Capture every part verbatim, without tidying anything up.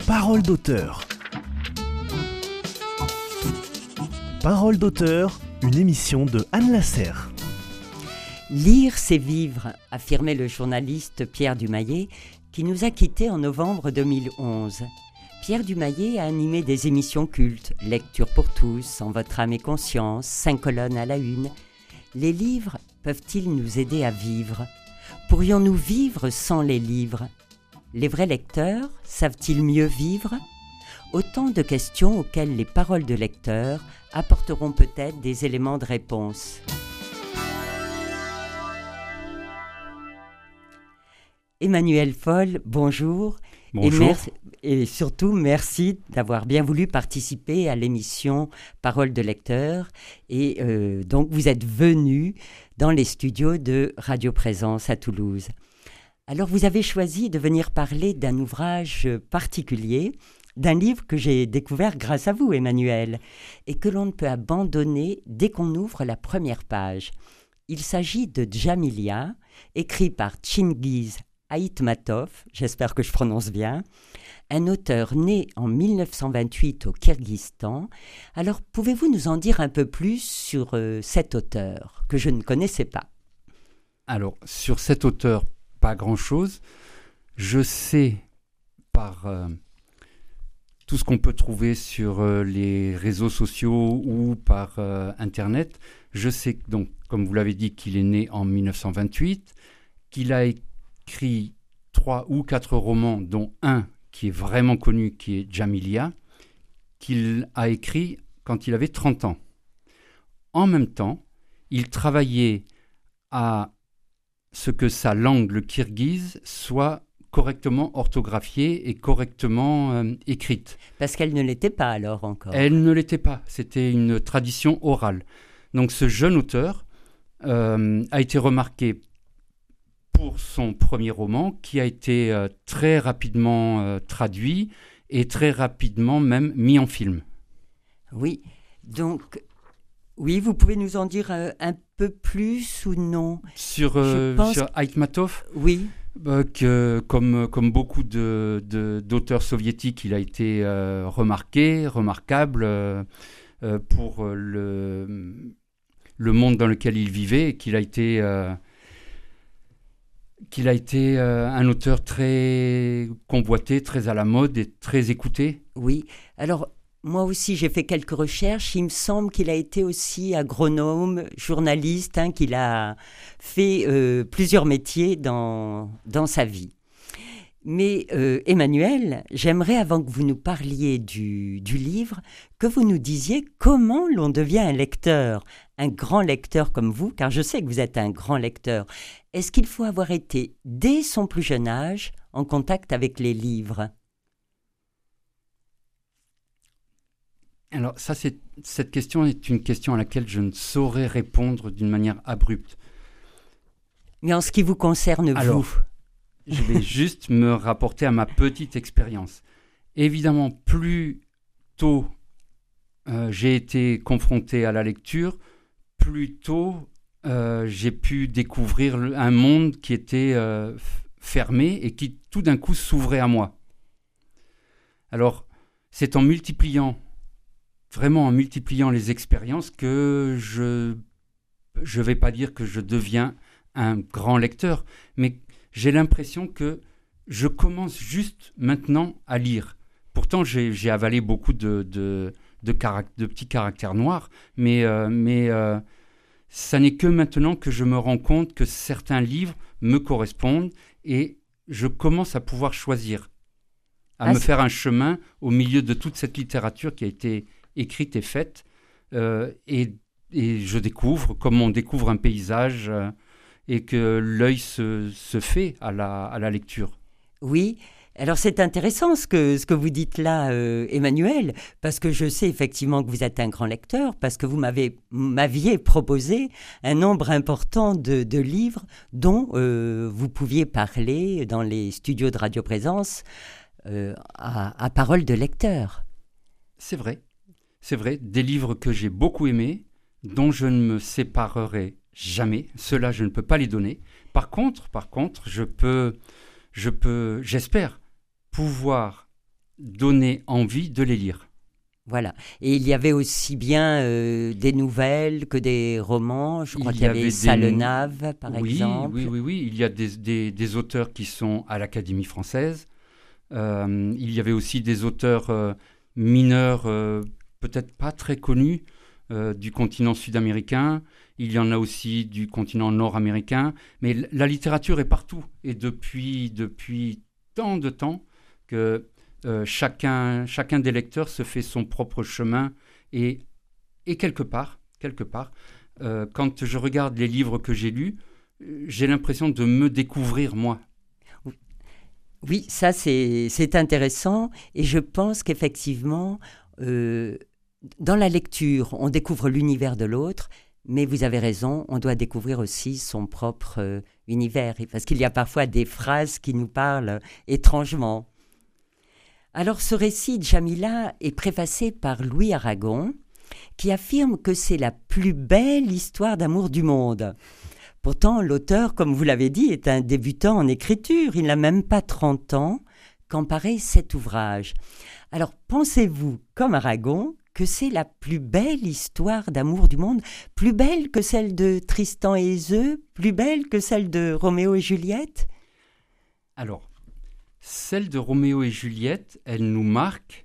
Parole d'auteur. Parole d'auteur, une émission de Anne Lasserre. Lire, c'est vivre, affirmait le journaliste Pierre Dumayet, qui nous a quittés en novembre deux mille onze. Pierre Dumayet a animé des émissions cultes, Lecture pour tous, En votre âme et conscience, Cinq colonnes à la une. Les livres peuvent-ils nous aider à vivre ? Pourrions-nous vivre sans les livres ? Les vrais lecteurs savent-ils mieux vivre ? Autant de questions auxquelles les paroles de lecteurs apporteront peut-être des éléments de réponse. Emmanuel Foll, bonjour. Bonjour. Et, merci, et surtout, merci d'avoir bien voulu participer à l'émission Parole de lecteur. Et euh, donc, vous êtes venu dans les studios de Radio Présence à Toulouse. Alors, vous avez choisi de venir parler d'un ouvrage particulier, d'un livre que j'ai découvert grâce à vous, Emmanuel, et que l'on ne peut abandonner dès qu'on ouvre la première page. Il s'agit de Djamilia, écrit par Chingiz Aitmatov, j'espère que je prononce bien, un auteur né en mille neuf cent vingt-huit au Kyrgyzstan. Alors, pouvez-vous nous en dire un peu plus sur euh, cet auteur que je ne connaissais pas ? Alors, sur cet auteur, pas grand-chose. Je sais par euh, tout ce qu'on peut trouver sur euh, les réseaux sociaux ou par euh, Internet, je sais donc, comme vous l'avez dit, qu'il est né en mille neuf cent vingt-huit, qu'il a écrit trois ou quatre romans, dont un qui est vraiment connu, qui est Djamilia, qu'il a écrit quand il avait trente ans. En même temps, il travaillait à ce que sa langue, le kirghize, soit correctement orthographiée et correctement euh, écrite. Parce qu'elle ne l'était pas alors encore. Elle ne l'était pas, c'était une tradition orale. Donc ce jeune auteur euh, a été remarqué pour son premier roman, qui a été euh, très rapidement euh, traduit et très rapidement même mis en film. Oui, donc, oui, vous pouvez nous en dire euh, un peu plus ou non ? Sur, euh, pense... sur Aitmatov, oui. euh, que, comme, comme beaucoup de, de, d'auteurs soviétiques, il a été euh, remarqué, remarquable euh, euh, pour euh, le, le monde dans lequel il vivait, et qu'il a été... Euh, qu'il a été euh, un auteur très convoité, très à la mode et très écouté. Oui, alors moi aussi j'ai fait quelques recherches, il me semble qu'il a été aussi agronome, journaliste, hein, qu'il a fait euh, plusieurs métiers dans, dans sa vie. Mais euh, Emmanuel, j'aimerais, avant que vous nous parliez du, du livre, que vous nous disiez comment l'on devient un lecteur, un grand lecteur comme vous, car je sais que vous êtes un grand lecteur. Est-ce qu'il faut avoir été, dès son plus jeune âge, en contact avec les livres ? Alors, ça, c'est, cette question est une question à laquelle je ne saurais répondre d'une manière abrupte. Mais en ce qui vous concerne, Alors, vous ? Je vais juste me rapporter à ma petite expérience. Évidemment, plus tôt euh, j'ai été confronté à la lecture, plus tôt euh, j'ai pu découvrir le, un monde qui était euh, f- fermé et qui tout d'un coup s'ouvrait à moi. Alors, c'est en multipliant, vraiment en multipliant les expériences que je je vais pas dire que je deviens un grand lecteur, mais j'ai l'impression que je commence juste maintenant à lire. Pourtant, j'ai, j'ai avalé beaucoup de, de, de, caract- de petits caractères noirs, mais, euh, mais euh, ça n'est que maintenant que je me rends compte que certains livres me correspondent et je commence à pouvoir choisir, à ah, me c'est... faire un chemin au milieu de toute cette littérature qui a été écrite et faite. Euh, et, et je découvre, comme on découvre un paysage... Euh, et que l'œil se, se fait à la, à la lecture. Oui, alors c'est intéressant ce que, ce que vous dites là, euh, Emmanuel, parce que je sais effectivement que vous êtes un grand lecteur, parce que vous m'avez, m'aviez proposé un nombre important de, de livres dont euh, vous pouviez parler dans les studios de Radio Présence euh, à, à parole de lecteur. C'est vrai, c'est vrai, des livres que j'ai beaucoup aimés, dont je ne me séparerai jamais, ceux-là je ne peux pas les donner. Par contre, par contre, je peux, je peux, j'espère pouvoir donné envie de les lire. Voilà. Et il y avait aussi bien euh, des nouvelles que des romans. Je crois Il qu'il y y avait avait Sallenave, par oui, exemple. Oui, oui, oui. Il y a des, des, des auteurs qui sont à l'Académie française. Euh, il y avait aussi des auteurs euh, mineurs, euh, peut-être pas très connus, euh, du continent sud-américain. Il y en a aussi du continent nord-américain. Mais l- la littérature est partout. Et depuis, depuis tant de temps que euh, chacun, chacun des lecteurs se fait son propre chemin. Et, et quelque part, quelque part euh, quand je regarde les livres que j'ai lus, euh, j'ai l'impression de me découvrir moi. Oui, ça c'est c'est intéressant et je pense qu'effectivement, euh, dans la lecture, on découvre l'univers de l'autre, mais vous avez raison, on doit découvrir aussi son propre euh, univers, parce qu'il y a parfois des phrases qui nous parlent étrangement. Alors ce récit de Jamila est préfacé par Louis Aragon, qui affirme que c'est la plus belle histoire d'amour du monde. Pourtant, l'auteur, comme vous l'avez dit, est un débutant en écriture. Il n'a même pas trente ans quand paraît cet ouvrage. Alors, pensez-vous, comme Aragon, que c'est la plus belle histoire d'amour du monde, plus belle que celle de Tristan et Iseult, plus belle que celle de Roméo et Juliette? Alors, celle de Roméo et Juliette, elle nous marque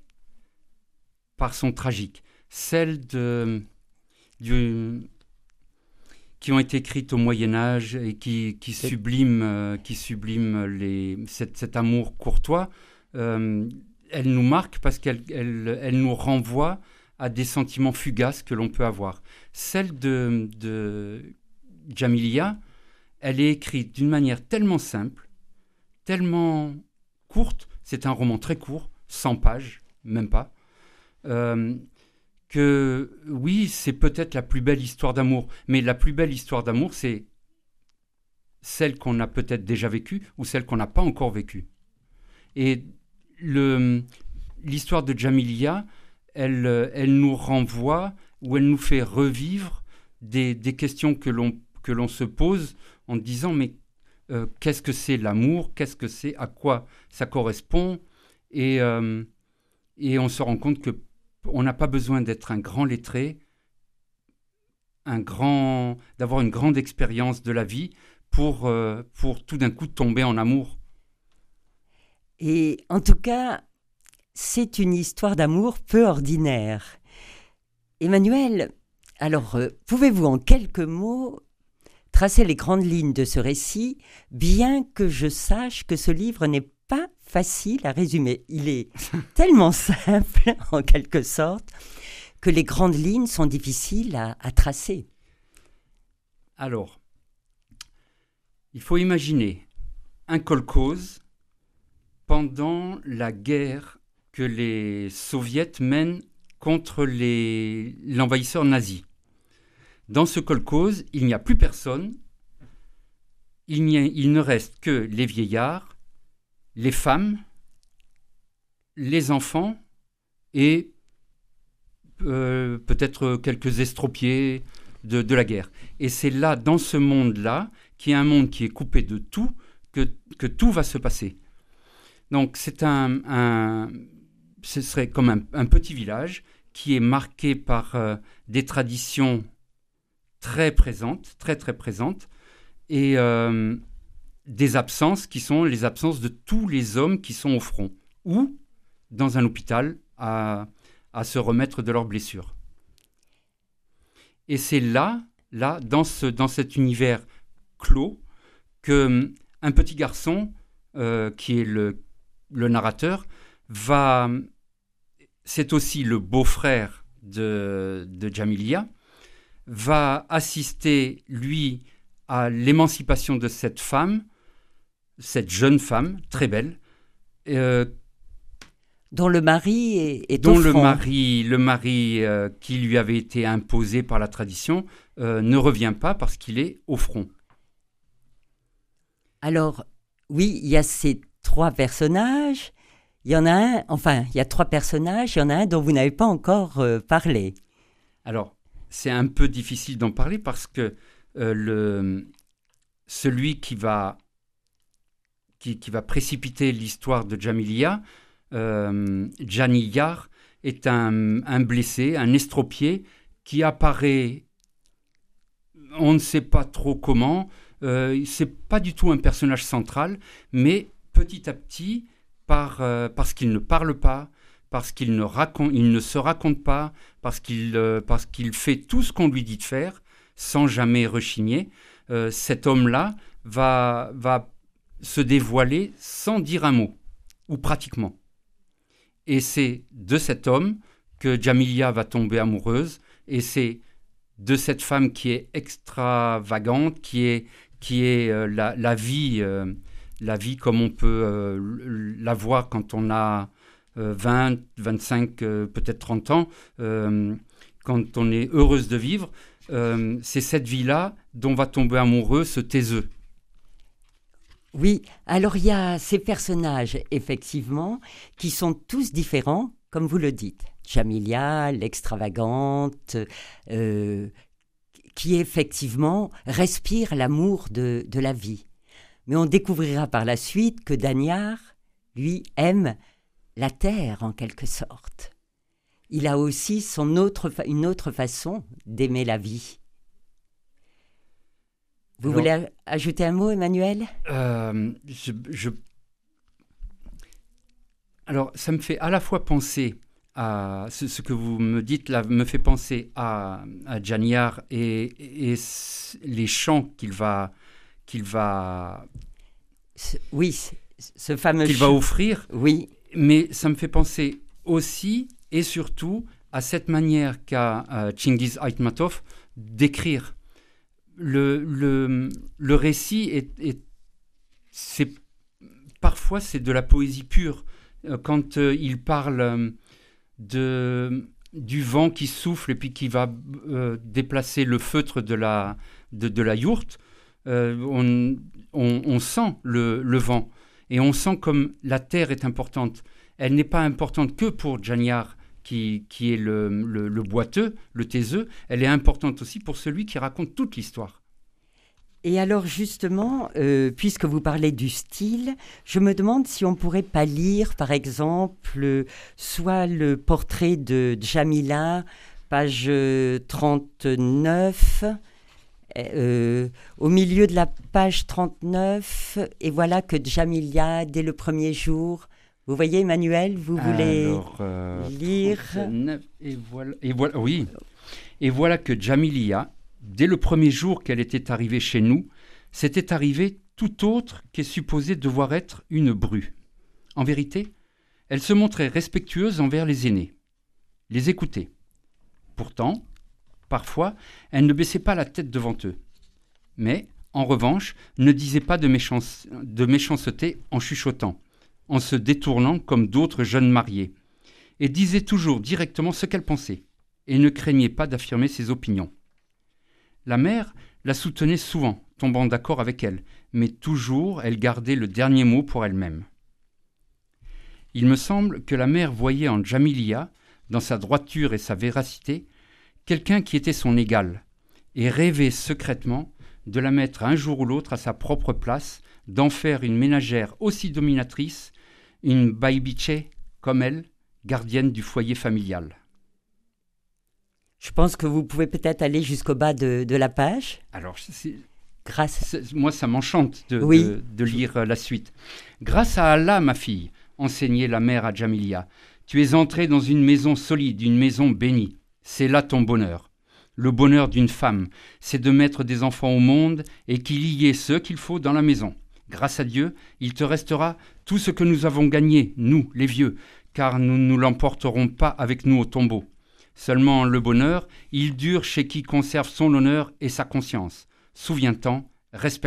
par son tragique. Celle de, du, qui ont été écrites au Moyen-Âge et qui, qui subliment, euh, qui subliment les, cet, cet amour courtois, euh, elle nous marque parce qu'elle elle, elle nous renvoie à des sentiments fugaces que l'on peut avoir. Celle de, de Djamilia, elle est écrite d'une manière tellement simple, tellement courte, c'est un roman très court, cent pages, même pas, euh, que oui, c'est peut-être la plus belle histoire d'amour, mais la plus belle histoire d'amour, c'est celle qu'on a peut-être déjà vécue ou celle qu'on n'a pas encore vécue. Et le, l'histoire de Djamilia, elle, elle nous renvoie ou elle nous fait revivre des, des questions que l'on, que l'on se pose en disant mais euh, qu'est-ce que c'est l'amour, qu'est-ce que c'est, à quoi ça correspond, et, euh, et on se rend compte que on n'a pas besoin d'être un grand lettré, un grand, d'avoir une grande expérience de la vie pour, euh, pour tout d'un coup tomber en amour. Et en tout cas, c'est une histoire d'amour peu ordinaire. Emmanuel, alors, euh, pouvez-vous en quelques mots tracer les grandes lignes de ce récit, bien que je sache que ce livre n'est pas facile à résumer. Il est tellement simple, en quelque sorte, que les grandes lignes sont difficiles à, à tracer. Alors, il faut imaginer un kolkhoz pendant la guerre que les soviets mènent contre les, l'envahisseur nazi. Dans ce kolkhoz, il n'y a plus personne, il, n'y a, il ne reste que les vieillards, les femmes, les enfants et euh, peut-être quelques estropiés de, de la guerre. Et c'est là, dans ce monde-là, qui est un monde qui est coupé de tout, que, que tout va se passer. Donc c'est un, un ce serait comme un, un petit village qui est marqué par euh, des traditions très présentes, très très présentes, et euh, des absences qui sont les absences de tous les hommes qui sont au front ou dans un hôpital à, à se remettre de leurs blessures. Et c'est là, là dans, ce, dans cet univers clos, qu'un petit garçon, euh, qui est le, le narrateur, va... C'est aussi le beau-frère de, de Djamilia, va assister, lui, à l'émancipation de cette femme, cette jeune femme, très belle, euh, dont le mari est, est dont au le front. mari, le mari euh, qui lui avait été imposé par la tradition euh, ne revient pas parce qu'il est au front. Alors, oui, il y a ces trois personnages. Il y en a un, enfin, il y a trois personnages, il y en a un dont vous n'avez pas encore euh, parlé. Alors, c'est un peu difficile d'en parler parce que euh, le, celui qui va, qui, qui va précipiter l'histoire de Djamilia, euh, Janiyar est un, un blessé, un estropié qui apparaît, on ne sait pas trop comment, euh, c'est pas du tout un personnage central, mais petit à petit, par, euh, parce qu'il ne parle pas, parce qu'il ne, raconte, il ne se raconte pas, parce qu'il, euh, parce qu'il fait tout ce qu'on lui dit de faire, sans jamais rechigner, euh, cet homme-là va, va se dévoiler sans dire un mot, ou pratiquement. Et c'est de cet homme que Djamilia va tomber amoureuse, et c'est de cette femme qui est extravagante, qui est, qui est euh, la, la vie, euh, la vie comme on peut euh, la voir quand on a euh, vingt, vingt-cinq, euh, peut-être trente ans, euh, quand on est heureuse de vivre. Euh, c'est cette vie-là dont va tomber amoureux ce taiseux. Oui, alors il y a ces personnages, effectivement, qui sont tous différents, comme vous le dites. Djamilia, l'extravagante, euh, qui effectivement respire l'amour de, de la vie. Mais on découvrira par la suite que Danyar, lui, aime la terre en quelque sorte. Il a aussi son autre fa- une autre façon d'aimer la vie. Vous Alors, voulez ajouter un mot, Emmanuel ? euh, je, je... Alors, ça me fait à la fois penser à ce, ce que vous me dites là, me fait penser à, à Janiyar et, et, et les chants qu'il va, qu'il va, Ce- Oui, ce- ce fameux qu'il va chant. offrir, Oui, mais ça me fait penser aussi et surtout à cette manière qu'a euh, Chingiz Aytmatov d'écrire. Le, le, le récit est, est c'est, parfois c'est de la poésie pure. Euh, Quand euh, il parle euh, de, du vent qui souffle et puis qui va euh, déplacer le feutre de la, de, de la yourte, euh, on, on, on sent le, le vent. Et on sent comme la terre est importante. Elle n'est pas importante que pour Janiyar, qui, qui est le, le, le boiteux, le taiseux. Elle est importante aussi pour celui qui raconte toute l'histoire. et alors justement, euh, puisque vous parlez du style, je me demande si on pourrait pas lire, par exemple, euh, soit le portrait de Djamila, page euh, trente-neuf, euh, au milieu de la page trente-neuf, et voilà que Djamilia, dès le premier jour, vous voyez Emmanuel, vous voulez Alors, euh, lire trente-neuf, et voilà, et voilà, oui. Et voilà que Djamilia, dès le premier jour qu'elle était arrivée chez nous, s'était arrivée tout autre qu'est supposée devoir être une bru. En vérité, elle se montrait respectueuse envers les aînés, les écoutait. Pourtant, parfois, elle ne baissait pas la tête devant eux. Mais, en revanche, ne disait pas de, méchance, de méchanceté en chuchotant, en se détournant comme d'autres jeunes mariés, et disait toujours directement ce qu'elle pensait, et ne craignait pas d'affirmer ses opinions. La mère la soutenait souvent, tombant d'accord avec elle, mais toujours elle gardait le dernier mot pour elle-même. Il me semble que la mère voyait en Djamilia, dans sa droiture et sa véracité, quelqu'un qui était son égal, et rêvait secrètement de la mettre un jour ou l'autre à sa propre place, d'en faire une ménagère aussi dominatrice, une baibiche comme elle, gardienne du foyer familial. Je pense que vous pouvez peut-être aller jusqu'au bas de, de la page. Alors, c'est, Grâce. c'est, moi, ça m'enchante de, Oui. de, de lire euh, la suite. « Grâce à Allah, ma fille, enseignait la mère à Djamilia, tu es entrée dans une maison solide, une maison bénie. C'est là ton bonheur. Le bonheur d'une femme, c'est de mettre des enfants au monde et qu'il y ait ce qu'il faut dans la maison. Grâce à Dieu, il te restera tout ce que nous avons gagné, nous, les vieux, car nous ne l'emporterons pas avec nous au tombeau. Seulement le bonheur, il dure chez qui conserve son honneur et sa conscience. Souviens-t'en, respecte-toi. »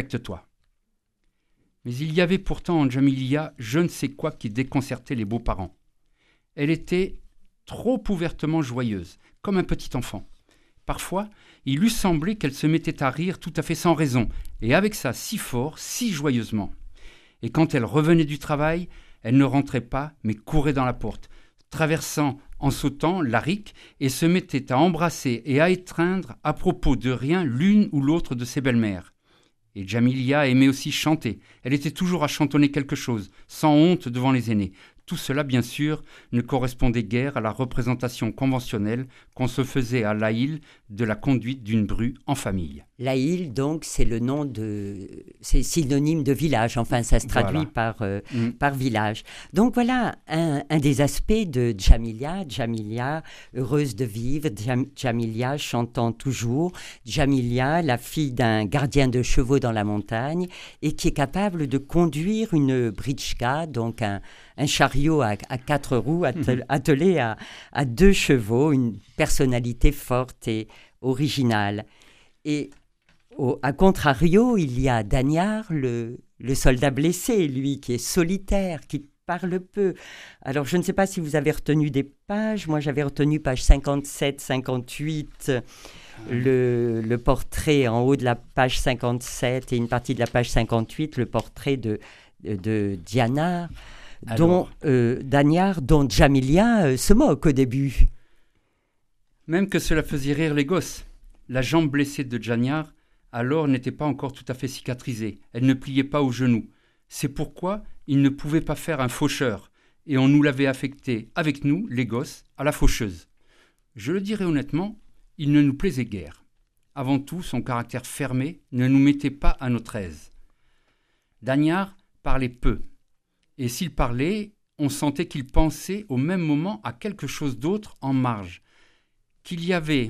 Mais il y avait pourtant en Djamilia je ne sais quoi qui déconcertait les beaux-parents. Elle était trop ouvertement joyeuse, comme un petit enfant. Parfois, il eût semblé qu'elle se mettait à rire tout à fait sans raison, et avec ça si fort, si joyeusement. Et quand elle revenait du travail, elle ne rentrait pas, mais courait dans la porte, traversant en sautant la rique, et se mettait à embrasser et à étreindre à propos de rien l'une ou l'autre de ses belles-mères. Et Djamilia aimait aussi chanter. Elle était toujours à chantonner quelque chose, sans honte devant les aînés, Tout cela, bien sûr, ne correspondait guère à la représentation conventionnelle qu'on se faisait à L'Aïle de la conduite d'une bru en famille. L'Aïle, donc, c'est le nom de... c'est synonyme de village, enfin, ça se traduit Voilà. par, euh, Mm. par village. Donc voilà, un, un des aspects de Djamilia, Djamilia, heureuse de vivre, Djam- Djamilia chantant toujours, Djamilia, la fille d'un gardien de chevaux dans la montagne, et qui est capable de conduire une britchka, donc un, un chariot à, à quatre roues attel- attelé à, à deux chevaux, une personnalité forte et originale. Et au, à contrario, il y a Dagnard, le, le soldat blessé, lui, qui est solitaire, qui parle peu. Alors, je ne sais pas si vous avez retenu des pages. Moi, j'avais retenu page cinquante-sept, cinquante-huit, le, le portrait en haut de la page cinquante-sept et une partie de la page cinquante-huit, le portrait de, de Diana, dont, euh, Dagnard, dont Djamilia euh, se moque au début. Même que cela faisait rire les gosses. La jambe blessée de Dagnard, alors, n'était pas encore tout à fait cicatrisée. Elle ne pliait pas aux genoux. C'est pourquoi il ne pouvait pas faire un faucheur, et on nous l'avait affecté, avec nous, les gosses, à la faucheuse. Je le dirai honnêtement, il ne nous plaisait guère. Avant tout, son caractère fermé ne nous mettait pas à notre aise. Dagnard parlait peu, et s'il parlait, on sentait qu'il pensait au même moment à quelque chose d'autre en marge, qu'il y avait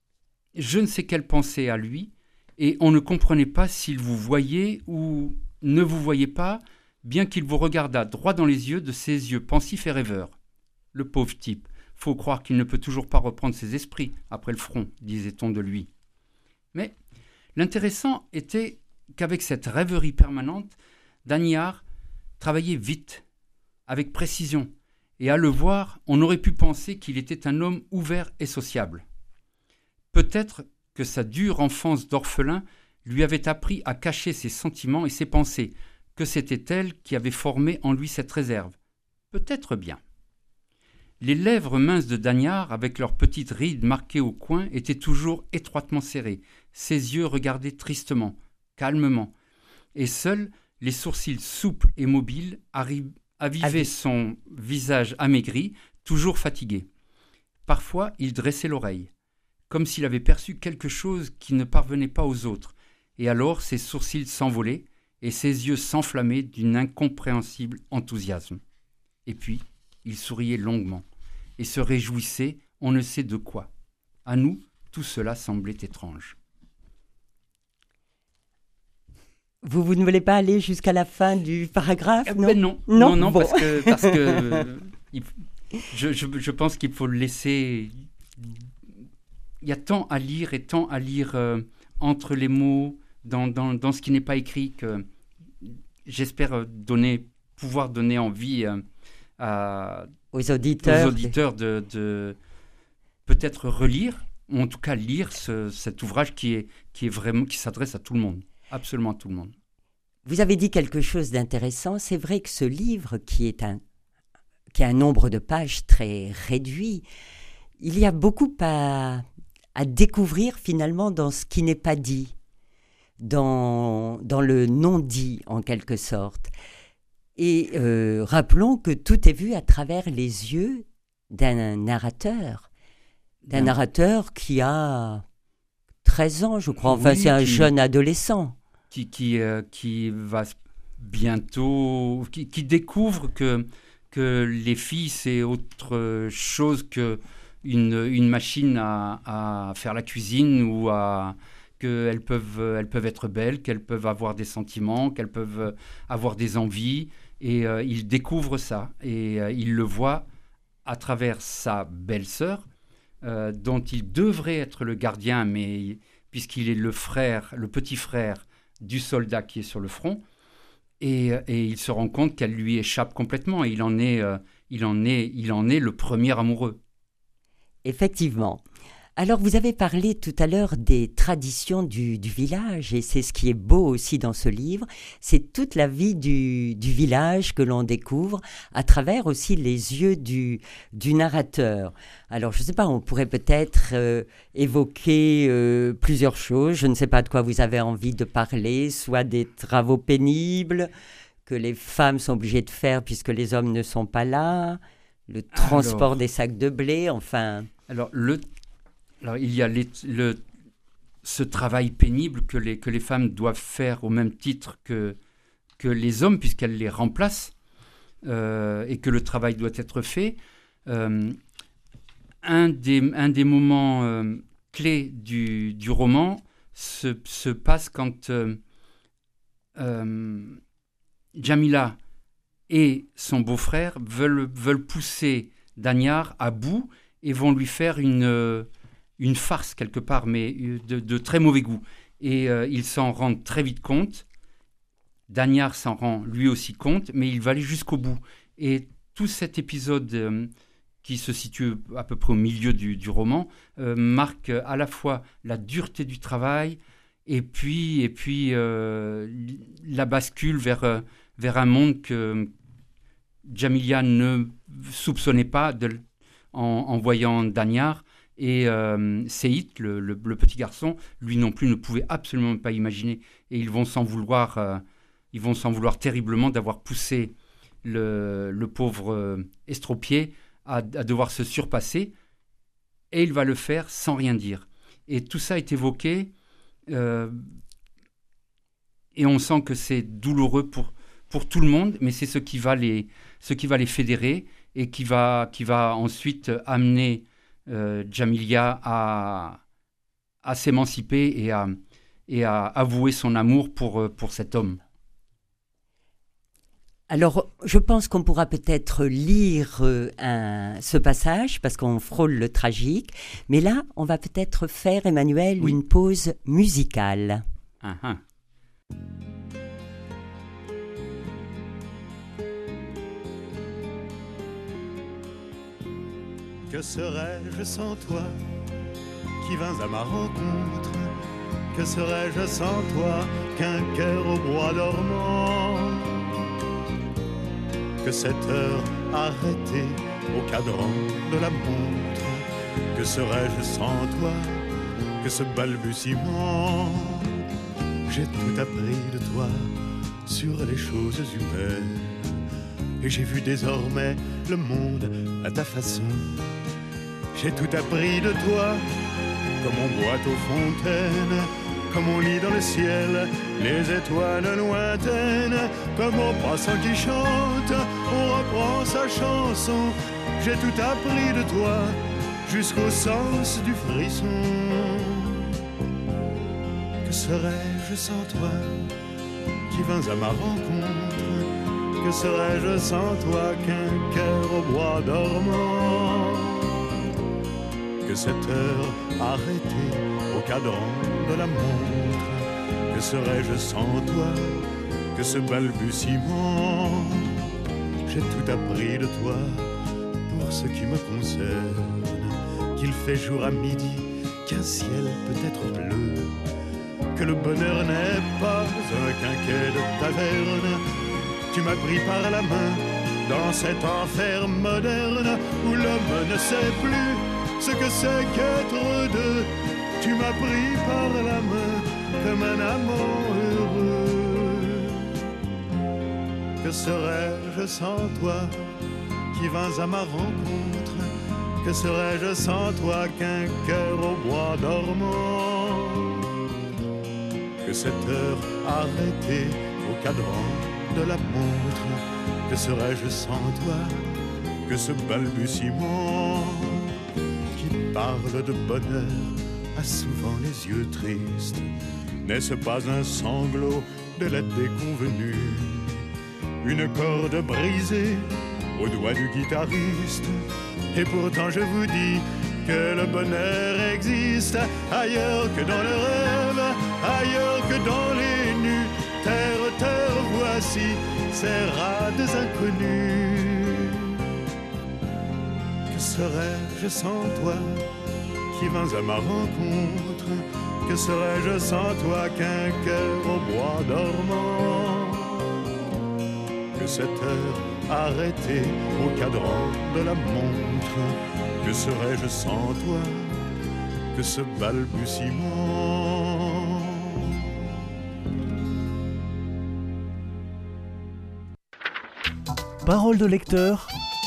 je ne sais quelle pensée à lui, et on ne comprenait pas s'il vous voyait ou ne vous voyait pas, bien qu'il vous regardât droit dans les yeux de ses yeux pensifs et rêveurs. Le pauvre type, faut croire qu'il ne peut toujours pas reprendre ses esprits après le front, disait-on de lui. Mais l'intéressant était qu'avec cette rêverie permanente, Dagnard travaillait vite, avec précision, et à le voir, on aurait pu penser qu'il était un homme ouvert et sociable. Peut-être que sa dure enfance d'orphelin lui avait appris à cacher ses sentiments et ses pensées, que c'était elle qui avait formé en lui cette réserve. Peut-être bien. Les lèvres minces de Dagnard, avec leurs petites rides marquées au coin, étaient toujours étroitement serrées. Ses yeux regardaient tristement, calmement, et seuls les sourcils souples et mobiles arri- avivaient Avi- son visage amaigri, toujours fatigué. Parfois, il dressait l'oreille, comme s'il avait perçu quelque chose qui ne parvenait pas aux autres, et alors ses sourcils s'envolaient et ses yeux s'enflammaient d'un incompréhensible enthousiasme. Et puis, il souriait longuement et se réjouissait on ne sait de quoi. À nous, tout cela semblait étrange. Vous, vous ne voulez pas aller jusqu'à la fin du paragraphe, Eh non ben non, Non, non, non, bon. parce que, parce que euh, il- je, je, je pense qu'il faut le laisser. Il y a tant à lire et tant à lire euh, entre les mots, dans, dans, dans ce qui n'est pas écrit, que j'espère donner, pouvoir donner envie euh, à, Aux auditeurs. aux auditeurs de, de peut-être relire, ou en tout cas lire ce, cet ouvrage qui, est, qui, est vraiment, qui s'adresse à tout le monde, absolument à tout le monde. Vous avez dit quelque chose d'intéressant. C'est vrai que ce livre, qui est un, qui a un nombre de pages très réduit, il y a beaucoup à, à découvrir finalement dans ce qui n'est pas dit, dans, dans le non-dit en quelque sorte. Et euh, rappelons que tout est vu à travers les yeux d'un narrateur, d'un Bien. narrateur qui a treize ans, je crois. Enfin, Oui, c'est un qui- jeune adolescent. Qui, qui, euh, qui va bientôt, qui, qui découvre que, que les filles, c'est autre chose que une, une machine à, à faire la cuisine ou à qu'elles peuvent, elles peuvent être belles, qu'elles peuvent avoir des sentiments, qu'elles peuvent avoir des envies. Et euh, il découvre ça et euh, il le voit à travers sa belle-sœur, euh, dont il devrait être le gardien, mais puisqu'il est le frère, le petit frère du soldat qui est sur le front, et, et il se rend compte qu'elle lui échappe complètement. Et il en est, euh, il en est, il en est le premier amoureux. Effectivement. Alors, vous avez parlé tout à l'heure des traditions du, du village, et c'est ce qui est beau aussi dans ce livre, c'est toute la vie du, du village que l'on découvre à travers aussi les yeux du, du narrateur. Alors, je ne sais pas, on pourrait peut-être euh, évoquer euh, plusieurs choses. Je ne sais pas de quoi vous avez envie de parler, soit des travaux pénibles, que les femmes sont obligées de faire puisque les hommes ne sont pas là, le transport alors, des sacs de blé, enfin... Alors, le, alors il y a les, le, ce travail pénible que les, que les femmes doivent faire au même titre que, que les hommes, puisqu'elles les remplacent, euh, et que le travail doit être fait. Euh, un, des, un des moments euh, clés du, du roman se, se passe quand... Euh, euh, Djamila et son beau-frère veulent, veulent pousser Dagnard à bout et vont lui faire une, une farce quelque part, mais de, de très mauvais goût. Et euh, ils s'en rendent très vite compte. Dagnard s'en rend lui aussi compte, mais il va aller jusqu'au bout. Et tout cet épisode euh, qui se situe à peu près au milieu du, du roman euh, marque à la fois la dureté du travail et puis, et puis euh, la bascule vers... Euh, vers un monde que Djamila ne soupçonnait pas de, en, en voyant Dagnard. Et euh, Seyit, le, le, le petit garçon, lui non plus ne pouvait absolument pas imaginer. Et ils vont s'en vouloir, euh, ils vont s'en vouloir terriblement d'avoir poussé le, le pauvre euh, estropié à, à devoir se surpasser. Et il va le faire sans rien dire. Et tout ça est évoqué. Euh, et on sent que c'est douloureux pour... pour tout le monde, mais c'est ce qui va les, ce qui va les fédérer et qui va, qui va ensuite amener euh, Djamila à, à s'émanciper et à, et à avouer son amour pour, pour cet homme. Alors, je pense qu'on pourra peut-être lire euh, un, ce passage, parce qu'on frôle le tragique, mais là, on va peut-être faire, Emmanuel, oui. une pause musicale. Uh-huh. Que serais-je sans toi, qui vins à ma rencontre? Que serais-je sans toi, qu'un cœur au bois dormant? Que cette heure arrêtée au cadran de la montre? Que serais-je sans toi, que ce balbutiement? J'ai tout appris de toi sur les choses humaines, et j'ai vu désormais le monde à ta façon. J'ai tout appris de toi, comme on boit aux fontaines, comme on lit dans le ciel les étoiles lointaines, comme au passant qui chante, on reprend sa chanson. J'ai tout appris de toi, jusqu'au sens du frisson. Que serais-je sans toi, qui vins à ma rencontre? Que serais-je sans toi, qu'un cœur au bois dormant? Que cette heure arrêtée au cadran de la montre? Que serais-je sans toi, que ce balbutiement? J'ai tout appris de toi pour ce qui me concerne, qu'il fait jour à midi, qu'un ciel peut être bleu, que le bonheur n'est pas un quinquet de taverne. Tu m'as pris par la main dans cet enfer moderne où l'homme ne sait plus ce que c'est qu'être deux. Tu m'as pris par la main comme un amant heureux. Que serais-je sans toi, qui vins à ma rencontre? Que serais-je sans toi, qu'un cœur au bois dormant? Que cette heure arrêtée au cadran de la montre? Que serais-je sans toi, que ce balbutiement qui parle de bonheur a souvent les yeux tristes? N'est-ce pas un sanglot de la déconvenue, une corde brisée au doigt du guitariste? Et pourtant je vous dis que le bonheur existe ailleurs que dans le rêve, ailleurs que dans les nus. Terre, terre, voici ces rades inconnus. Que serais-je sans toi, qui vins à ma rencontre? Que serais-je sans toi, qu'un cœur au bois dormant? Que cette heure arrêtée au cadran de la montre? Que serais-je sans toi, que ce balbutiement? Parole de lecteur.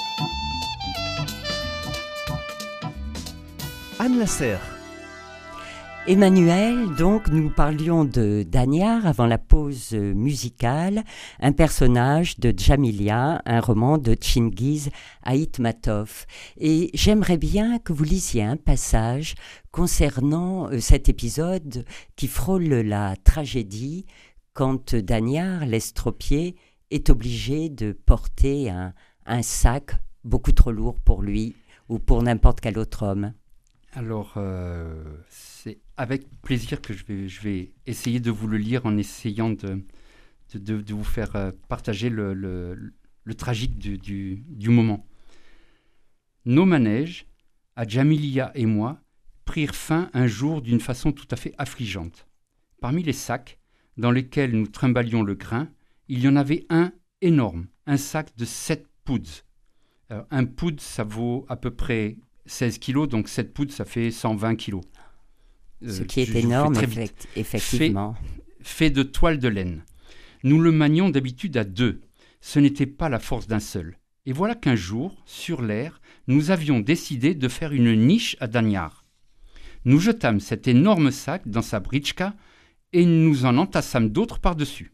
Anne Lasserre. Emmanuel, donc nous parlions de Dagnard avant la pause musicale, un personnage de Djamilia, un roman de Chingiz Aitmatov. Et j'aimerais bien que vous lisiez un passage concernant euh, cet épisode qui frôle la tragédie quand Dagnard, l'estropié, est obligé de porter un, un sac beaucoup trop lourd pour lui ou pour n'importe quel autre homme. Alors, euh, c'est avec plaisir que je vais, je vais essayer de vous le lire en essayant de, de, de, de vous faire euh, partager le, le, le tragique du, du, du moment. Nos manèges, à Djamilia et moi, prirent fin un jour d'une façon tout à fait affligeante. Parmi les sacs dans lesquels nous trimbalions le grain, il y en avait un énorme, un sac de sept pouds. Alors, un poud, ça vaut à peu près seize kilos, donc sept pouds, ça fait cent vingt kilos. Euh, Ce qui est je, énorme, je effect- effectivement. Fait, fait de toile de laine. Nous le manions d'habitude à deux. Ce n'était pas la force d'un seul. Et voilà qu'un jour, sur l'air, nous avions décidé de faire une niche à Dagnard. Nous jetâmes cet énorme sac dans sa britchka et nous en entassâmes d'autres par-dessus.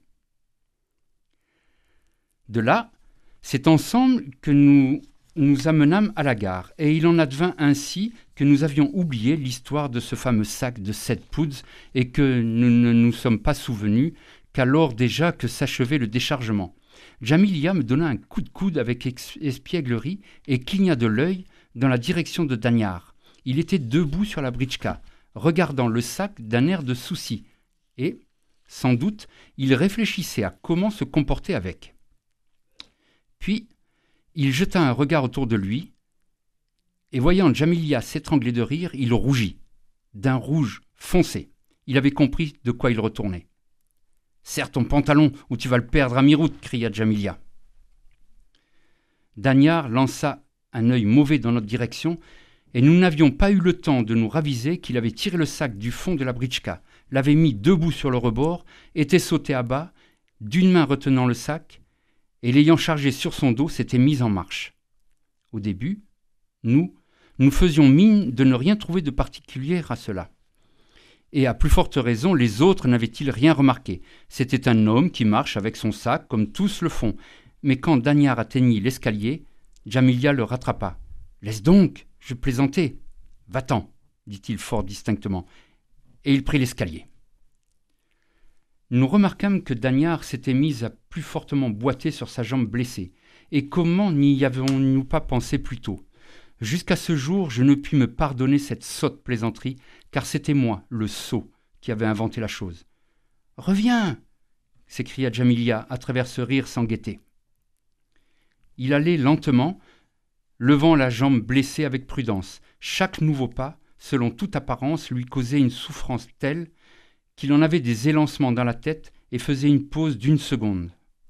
De là, c'est ensemble que nous nous amenâmes à la gare, et il en advint ainsi que nous avions oublié l'histoire de ce fameux sac de sept pouds et que nous ne nous sommes pas souvenus qu'alors déjà que s'achevait le déchargement. Djamilia me donna un coup de coude avec ex- espièglerie et cligna de l'œil dans la direction de Dagnard. Il était debout sur la britchka, regardant le sac d'un air de souci, et, sans doute, il réfléchissait à comment se comporter avec. Puis, il jeta un regard autour de lui, et voyant Djamilia s'étrangler de rire, il rougit, d'un rouge foncé. Il avait compris de quoi il retournait. « Serre ton pantalon ou tu vas le perdre à mi-route !» cria Djamilia. Dagnard lança un œil mauvais dans notre direction, et nous n'avions pas eu le temps de nous raviser qu'il avait tiré le sac du fond de la britchka, l'avait mis debout sur le rebord, était sauté à bas, d'une main retenant le sac, et l'ayant chargé sur son dos, s'était mis en marche. Au début, nous, nous faisions mine de ne rien trouver de particulier à cela. Et à plus forte raison, les autres n'avaient-ils rien remarqué. C'était un homme qui marche avec son sac, comme tous le font. Mais quand Dagnard atteignit l'escalier, Djamilia le rattrapa. « Laisse donc, je plaisantais. Va-t'en, dit-il fort distinctement. Et il prit l'escalier. Nous remarquâmes que Dagnard s'était mis à plus fortement boiter sur sa jambe blessée. Et comment n'y avions-nous pas pensé plus tôt ? Jusqu'à ce jour, je ne puis me pardonner cette sotte plaisanterie, car c'était moi, le sot, qui avait inventé la chose. « Reviens !» s'écria Djamilia à travers ce rire sans gaieté. Il allait lentement, levant la jambe blessée avec prudence. Chaque nouveau pas, selon toute apparence, lui causait une souffrance telle qu'il en avait des élancements dans la tête et faisait une pause d'une seconde.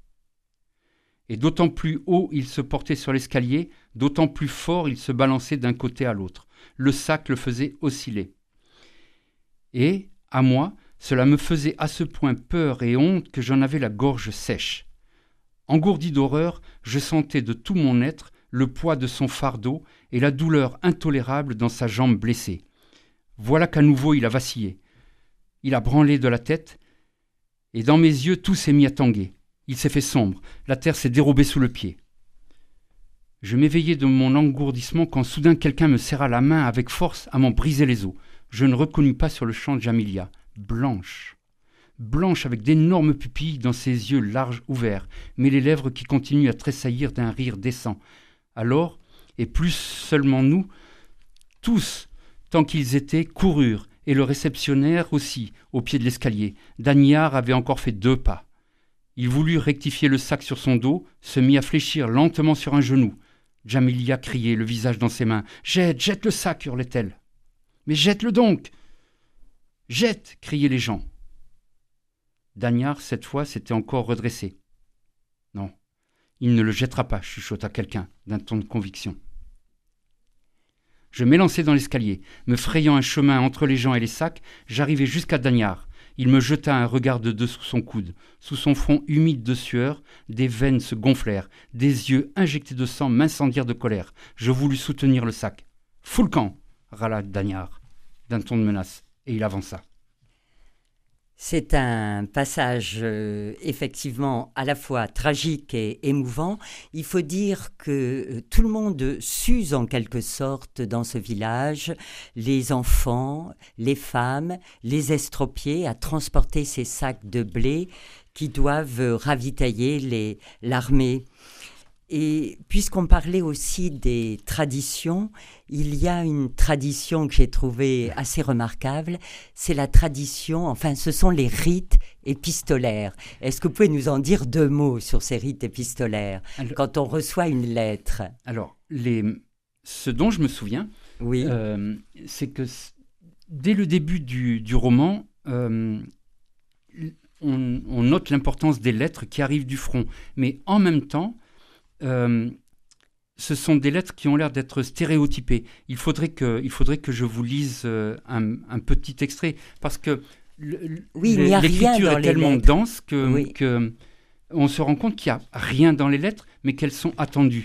Et d'autant plus haut il se portait sur l'escalier, d'autant plus fort il se balançait d'un côté à l'autre. Le sac le faisait osciller. Et, à moi, cela me faisait à ce point peur et honte que j'en avais la gorge sèche. Engourdi d'horreur, je sentais de tout mon être le poids de son fardeau et la douleur intolérable dans sa jambe blessée. Voilà qu'à nouveau il a vacillé. Il a branlé de la tête, et dans mes yeux tout s'est mis à tanguer. Il s'est fait sombre, la terre s'est dérobée sous le pied. Je m'éveillai de mon engourdissement quand soudain quelqu'un me serra la main avec force à m'en briser les os. Je ne reconnus pas sur le champ Djamilia, blanche. Blanche avec d'énormes pupilles dans ses yeux larges ouverts, mais les lèvres qui continuent à tressaillir d'un rire décent. Alors, et plus seulement nous, tous, tant qu'ils étaient, coururent, et le réceptionnaire aussi, au pied de l'escalier. Dagnard avait encore fait deux pas. Il voulut rectifier le sac sur son dos, se mit à fléchir lentement sur un genou. Djamilia criait, le visage dans ses mains. « Jette, jette le sac !» hurlait-elle. « Mais jette-le donc !»« Jette !» criaient les gens. Dagnard, cette fois, s'était encore redressé. « Non, il ne le jettera pas !» chuchota quelqu'un, d'un ton de conviction. Je m'élançai dans l'escalier. Me frayant un chemin entre les gens et les sacs, j'arrivai jusqu'à Dagnard. Il me jeta un regard de dessous son coude. Sous son front humide de sueur, des veines se gonflèrent, des yeux injectés de sang m'incendièrent de colère. Je voulus soutenir le sac. « Fous le camp !» râla Dagnard, d'un ton de menace, et il avança. C'est un passage euh, effectivement à la fois tragique et émouvant. Il faut dire que euh, tout le monde s'use en quelque sorte dans ce village, les enfants, les femmes, les estropiés, à transporter ces sacs de blé qui doivent ravitailler les, l'armée. Et puisqu'on parlait aussi des traditions, il y a une tradition que j'ai trouvée assez remarquable, c'est la tradition, enfin ce sont les rites épistolaires. Est-ce que vous pouvez nous en dire deux mots sur ces rites épistolaires, alors, quand on reçoit une lettre? Alors, les, ce dont je me souviens, oui. euh, c'est que c- dès le début du, du roman, euh, on, on note l'importance des lettres qui arrivent du front, mais en même temps, Euh, ce sont des lettres qui ont l'air d'être stéréotypées. Il faudrait que, il faudrait que je vous lise euh, un, un petit extrait, parce que le, oui, le, l'écriture est tellement lettres. dense que, oui. que on se rend compte qu'il n'y a rien dans les lettres, mais qu'elles sont attendues.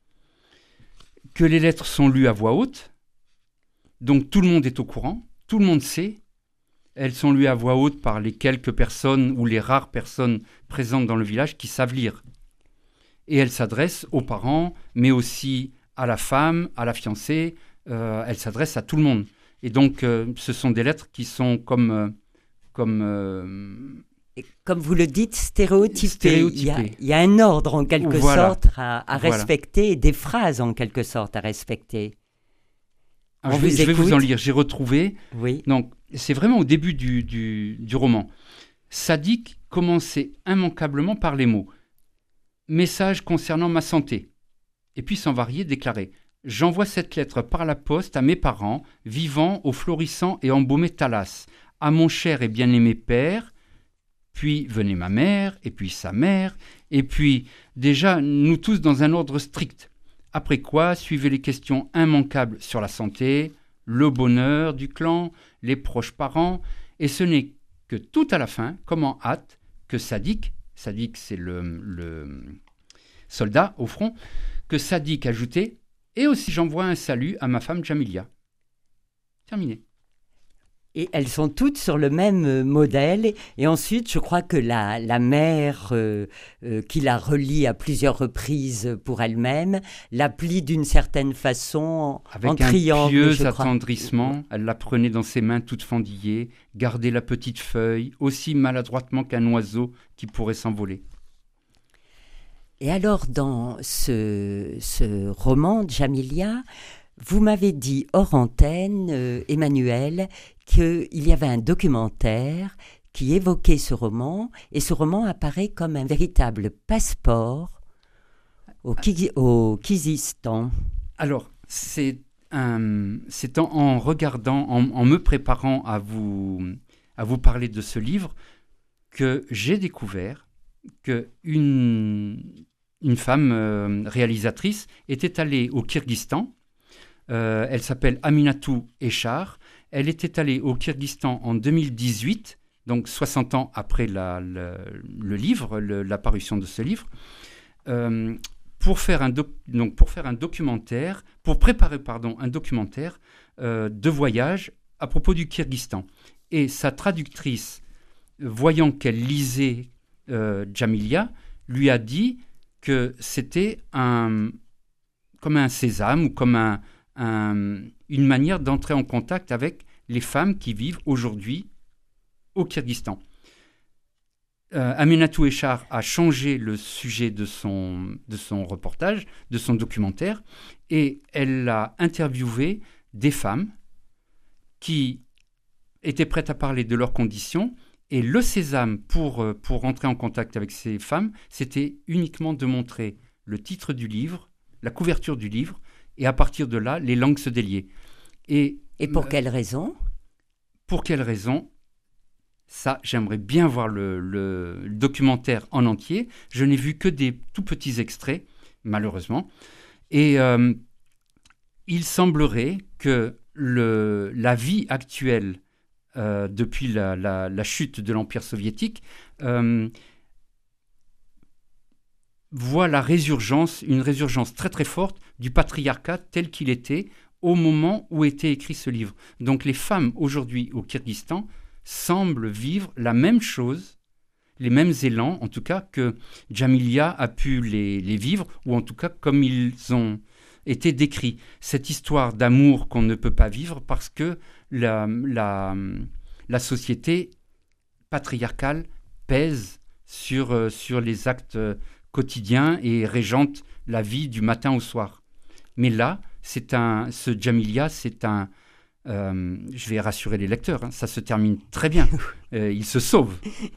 Que les lettres sont lues à voix haute, donc tout le monde est au courant, tout le monde sait. Elles sont lues à voix haute par les quelques personnes ou les rares personnes présentes dans le village qui savent lire. Et elle s'adresse aux parents, mais aussi à la femme, à la fiancée. Euh, elle s'adresse à tout le monde. Et donc, euh, ce sont des lettres qui sont comme... Euh, comme, euh, Et comme vous le dites, stéréotypées. stéréotypées. Il y a, il y a un ordre, en quelque voilà. sorte, à, à voilà. respecter, et des phrases, en quelque sorte, à respecter. Alors, je, vais, je vais vous en lire. J'ai retrouvé. Oui. Donc, c'est vraiment au début du, du, du roman. Sadiq commençait immanquablement par les mots. Message concernant ma santé. Et puis sans varier, déclarait « J'envoie cette lettre par la poste à mes parents, vivants au florissant et embaumé Thalas, à mon cher et bien-aimé père, puis venait ma mère, et puis sa mère, et puis déjà nous tous dans un ordre strict. Après quoi, suivaient les questions immanquables sur la santé, le bonheur du clan, les proches parents, et ce n'est que tout à la fin, comme en hâte, que Sadiq, Sadiq c'est le, le soldat au front, que Sadiq ajoutait « Et aussi j'envoie un salut à ma femme Jamilia. » Terminé. Et elles sont toutes sur le même modèle. Et ensuite, je crois que la, la mère, euh, euh, qui la relie à plusieurs reprises pour elle-même, la plie d'une certaine façon avec en triangle. Avec un pieux je attendrissement, elle la prenait dans ses mains toutes fendillées, gardait la petite feuille, aussi maladroitement qu'un oiseau qui pourrait s'envoler. Et alors, dans ce, ce roman, Jamilia, vous m'avez dit hors antenne, euh, Emmanuel, qu'il y avait un documentaire qui évoquait ce roman, et ce roman apparaît comme un véritable passeport au, Ki- au Kyrgyzstan. Alors, c'est, un, c'est en, en regardant, en, en me préparant à vous, à vous parler de ce livre, que j'ai découvert qu'une une femme euh, réalisatrice était allée au Kyrgyzstan. Euh, elle s'appelle Aminatou Echar. Elle était allée au Kyrgyzstan en deux mille dix-huit, donc soixante ans après la, la, le livre, le, la parution de ce livre, euh, pour, faire un doc, donc pour faire un documentaire, pour préparer pardon, un documentaire euh, de voyage à propos du Kyrgyzstan. Et sa traductrice, voyant qu'elle lisait euh, Jamilia, lui a dit que c'était un, comme un sésame ou comme un, un, une manière d'entrer en contact avec les femmes qui vivent aujourd'hui au Kyrgyzstan. Euh, Aminatou Echar a changé le sujet de son, de son reportage, de son documentaire, et elle a interviewé des femmes qui étaient prêtes à parler de leurs conditions. Et le sésame pour, pour entrer en contact avec ces femmes, c'était uniquement de montrer le titre du livre, la couverture du livre, et à partir de là, les langues se déliaient. Et, et pour euh, quelle raison ? Pour quelle raison ? Ça, j'aimerais bien voir le, le, le documentaire en entier. Je n'ai vu que des tout petits extraits, malheureusement. Et euh, il semblerait que le, la vie actuelle euh, depuis la, la, la chute de l'Empire soviétique, euh, voit la résurgence, une résurgence très très forte du patriarcat tel qu'il était au moment où était écrit ce livre. Donc les femmes aujourd'hui au Kyrgyzstan semblent vivre la même chose, les mêmes élans, en tout cas, que Djamilya a pu les, les vivre, ou en tout cas comme ils ont été décrits. Cette histoire d'amour qu'on ne peut pas vivre parce que la, la, la société patriarcale pèse sur, euh, sur les actes quotidiens et régente la vie du matin au soir. Mais là, c'est un, ce Djamilya, c'est un... Euh, je vais rassurer les lecteurs, hein, ça se termine très bien. Euh, ils se sauvent.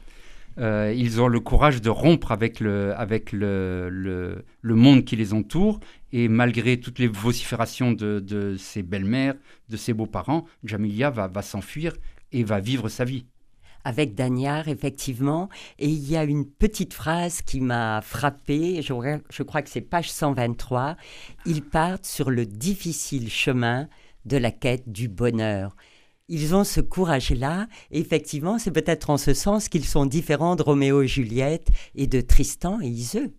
Euh, ils ont le courage de rompre avec, le, avec le, le, le monde qui les entoure, et malgré toutes les vociférations de, de ses belles-mères, de ses beaux-parents, Djamilya va, va s'enfuir et va vivre sa vie. Avec Danyar, effectivement, et il y a une petite phrase qui m'a frappée, je, je crois que c'est page cent vingt-trois, ils partent sur le difficile chemin de la quête du bonheur. Ils ont ce courage-là, et effectivement, c'est peut-être en ce sens qu'ils sont différents de Roméo et Juliette et de Tristan et Iseux.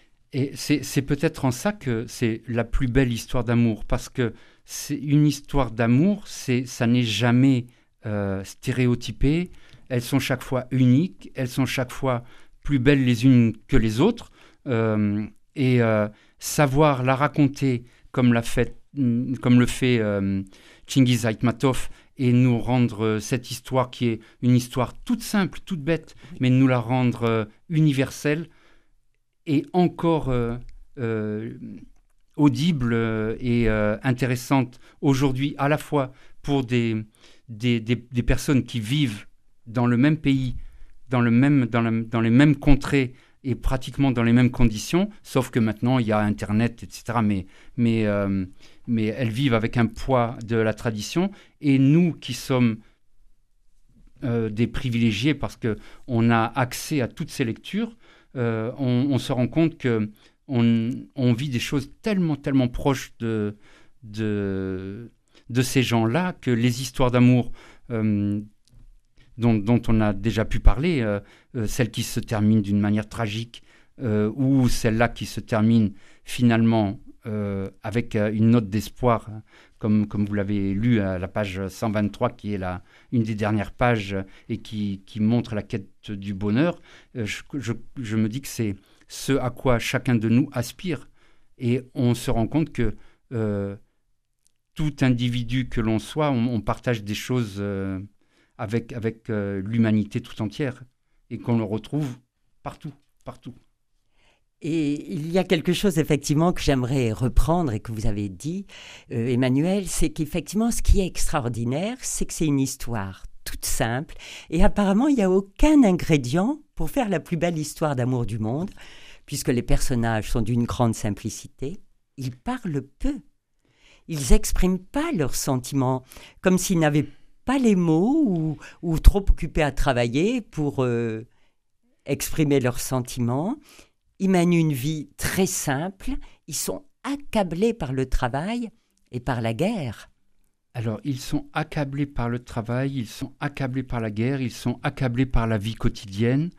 Et c'est, c'est peut-être en ça que c'est la plus belle histoire d'amour, parce que c'est une histoire d'amour, c'est, ça n'est jamais euh, stéréotypé, elles sont chaque fois uniques, elles sont chaque fois plus belles les unes que les autres, euh, et euh, savoir la raconter comme, l'a fait, comme le fait euh, Chingiz Aitmatov, et nous rendre euh, cette histoire qui est une histoire toute simple, toute bête, mais nous la rendre euh, universelle et encore euh, euh, audible euh, et euh, intéressante aujourd'hui, à la fois pour des, des, des, des personnes qui vivent dans le même pays, dans, le même, dans, la, dans les mêmes contrées et pratiquement dans les mêmes conditions, sauf que maintenant il y a Internet, et cetera. Mais, mais, euh, mais elles vivent avec un poids de la tradition. Et nous qui sommes euh, des privilégiés parce qu'on a accès à toutes ces lectures, euh, on, on se rend compte qu'on on vit des choses tellement, tellement proches de, de, de ces gens-là que les histoires d'amour euh, Dont, dont on a déjà pu parler, euh, euh, celle qui se termine d'une manière tragique euh, ou celle-là qui se termine finalement euh, avec euh, une note d'espoir, hein, comme, comme vous l'avez lu à la page cent vingt-trois, qui est la, une des dernières pages et qui, qui montre la quête du bonheur. Euh, je, je, je me dis que c'est ce à quoi chacun de nous aspire, et on se rend compte que euh, tout individu que l'on soit, on, on partage des choses... Euh, avec, avec euh, l'humanité tout entière, et qu'on le retrouve partout, partout. Et il y a quelque chose effectivement que j'aimerais reprendre et que vous avez dit, euh, Emmanuel, c'est qu'effectivement ce qui est extraordinaire, c'est que c'est une histoire toute simple, et apparemment il n'y a aucun ingrédient pour faire la plus belle histoire d'amour du monde, puisque les personnages sont d'une grande simplicité, ils parlent peu, ils n'expriment pas leurs sentiments, comme s'ils n'avaient pas pas les mots ou, ou trop occupés à travailler pour euh, exprimer leurs sentiments. Ils mènent une vie très simple. Ils sont accablés par le travail et par la guerre. Alors, ils sont accablés par le travail, ils sont accablés par la guerre, ils sont accablés par la vie quotidienne.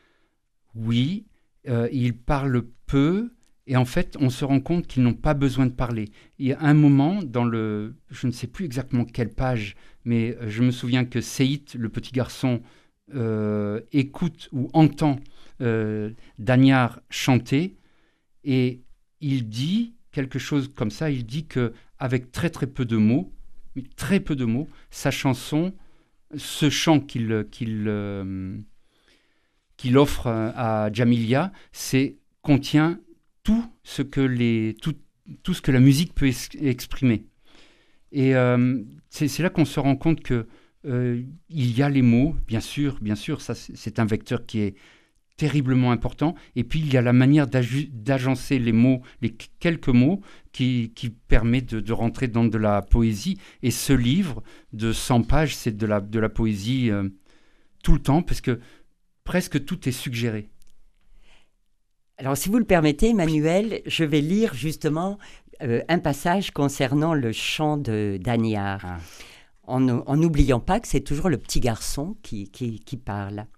Oui, euh, ils parlent peu. Et en fait, on se rend compte qu'ils n'ont pas besoin de parler. Il y a un moment, dans le, je ne sais plus exactement quelle page, mais je me souviens que Seyit, le petit garçon, euh, écoute ou entend euh, Danyar chanter, et il dit quelque chose comme ça, il dit qu'avec très très peu de mots, mais très peu de mots, sa chanson, ce chant qu'il, qu'il, euh, qu'il offre à Djamilya, c'est, contient tout ce que les, tout, tout ce que la musique peut es, exprimer. Et euh, c'est, c'est là qu'on se rend compte que euh, il y a les mots, bien sûr, bien sûr, ça c'est, c'est un vecteur qui est terriblement important. Et puis il y a la manière d'agencer les mots, les quelques mots, qui, qui permet de, de rentrer dans de la poésie. Et ce livre de cent pages, c'est de la, de la poésie euh, tout le temps, parce que presque tout est suggéré. Alors, si vous le permettez, Emmanuel, je vais lire justement euh, un passage concernant le chant de Danyar. Ah. en n'oubliant pas que c'est toujours le petit garçon qui, qui, qui parle.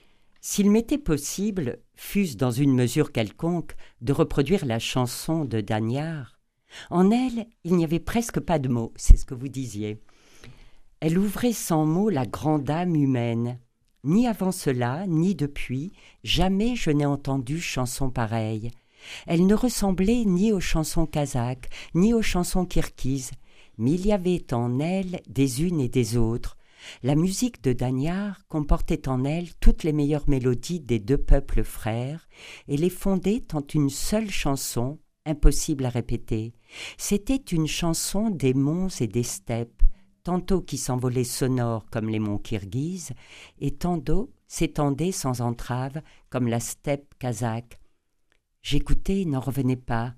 S'il m'était possible, fût-ce dans une mesure quelconque, de reproduire la chanson de Dagnard, en elle, il n'y avait presque pas de mots, c'est ce que vous disiez. Elle ouvrait sans mots la grande âme humaine. Ni avant cela, ni depuis, jamais je n'ai entendu chanson pareille. Elle ne ressemblait ni aux chansons kazakhs, ni aux chansons kirghizes, mais il y avait en elle des unes et des autres. La musique de Dagnard comportait en elle toutes les meilleures mélodies des deux peuples frères et les fondait en une seule chanson, impossible à répéter. C'était une chanson des monts et des steppes, tantôt qui s'envolaient sonores comme les monts kirghizes, et tantôt s'étendaient sans entrave comme la steppe kazakh. J'écoutais et n'en revenais pas.